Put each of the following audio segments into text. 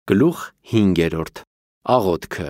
Գլուխ 5. Աղոթքը։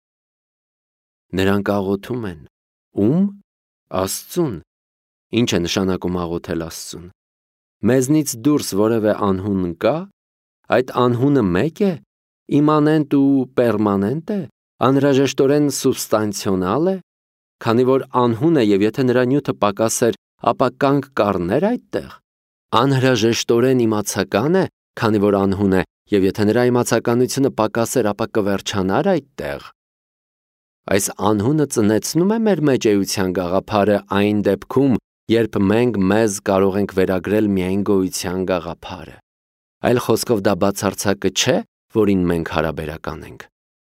Նրանք աղոթում են։ Ում? Աստծուն։ Ինչ է նշանակում աղոթել Աստծուն։ Մեզնից դուրս որևէ անհուն կա։ Այդ անհունը մեկ է, իմմանենտ ու պերմանենտ է, անհրաժեշտորեն սուբստանցիոնալ է, քանի որ անհուն է և եթե նրա նյութը պակաս էր, ապա կանգ կառներ այդտեղ։ Անհրաժեշտորեն իմացական է, քանի որ անհուն է, և եթե նրա իմացականությունը պակաս էր, ապա կվերջանար այդտեղ։ Այս անհունը ծնեցնում է մեր մեջ էության գաղափարը այն դեպքում, երբ մենք մեզ կարող ենք վերագրել միայն գոյության գաղափարը։ Այլ խոսքով դա բացարձակը չէ, որին մենք հարաբերական ենք։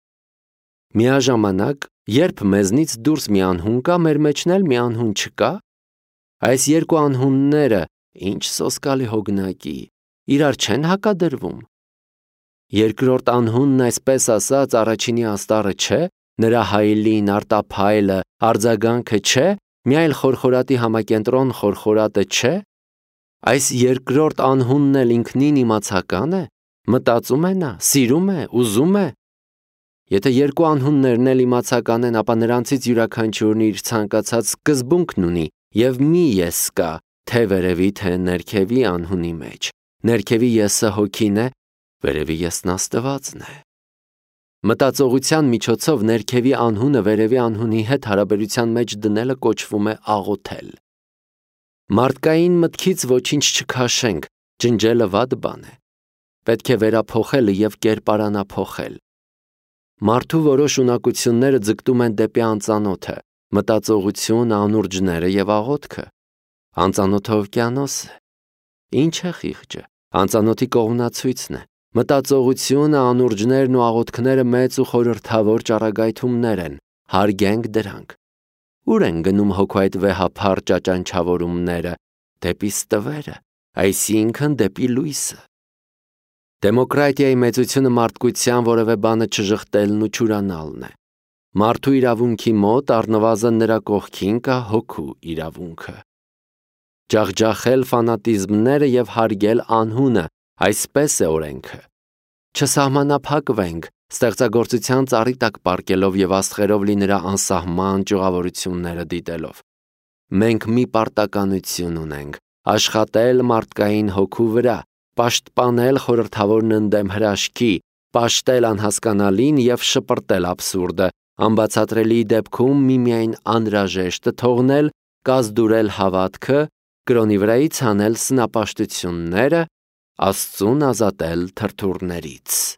Միաժամանակ, երբ մեզնից դուրս մի անհուն կա, մեր մեջն էլ մի անհուն չկա։ Այս երկու անհունները, ինչ սոսկալի հոգնակի, իրար չեն հակադրվում։ Երկրորդ անհունն, այսպես ասած, առաջինի աստառը չէ, նրա հայելին, արտափայլը, արձագանքը չէ, մի այլ խորխորատի համակենտրոն խորխորատը չէ։ Այս երկրորդ անհունն էլ ինքնին իմացական է, մտածում է նա, սիրում է, ուզում է։ Եթե երկու անհուններն էլ իմացական են, ապա նրանցից յուրաքանչյուրն իր ցանկացած սկզբունքն ունի և մի ես կա, թե վերևի, թե ներքևի անհունի մեջ։ Ներքևի եսը հոգին է, վերևի եսն Աստվածն է։ Մտածողության միջոցով ներքևի անհունը վերևի անհունի հետ հարաբերության մեջ դնելը կոչվում է աղոթել։ Մարդկային մտքից ոչինչ չքաշենք, ջնջելը վատ բան է։ Պետք է վերափոխելը և կերպարանափոխել։ Մարդու որոշ ունակությունները ձգտում են դեպի անծանոթը, մտածողություն, անուրջները և աղոթքը։ Անծանոթը օվկիանոս է։ Ինչ է խիղճը։ Անծանոթի կողմնացույցն է։ Մտածողությունը, անուրջներն ու աղոթքները մեծ ու խորհրդավոր ճառագայթումներ են, հարգենք դրանք։ Ուր են գնում հոգու այդ վեհափառ ճաճանչավորումները։ Դեպի ստվերը, այսինքն դեպի լույսը։ Դեմոկրատիայի մեծությունը մարդկության որևէ բանը չժխտելն ու չուրանալն է։ Մարդու իրավունքի մոտ առնվազն նրա կողքին կա հոգու իրավունքը։ Ջախջախել ֆանատիզմները և հարգել անհունը, այսպես է օրենքը։ Չսահմանափակվենք, ստեղծագործության ծառի տակ պառկելով և աստղերով լի նրա անսահման ճյուղավորությունները դիտելով։ Մենք մի պարտականություն ունենք՝ աշխատել մարդկային հոգու վրա, պաշտպանել խորհրդավորն ընդդեմ հրաշքի, պաշտել անհասկանալին և շպրտել աբսուրդը, անբացատրելի դեպքում միմիայն անհրաժեշտը թողնել, կազդուրել հավատքը, կրոնի վրայից հանել սնապաշտությունները, Աստծուն ազատել թրթուրներից։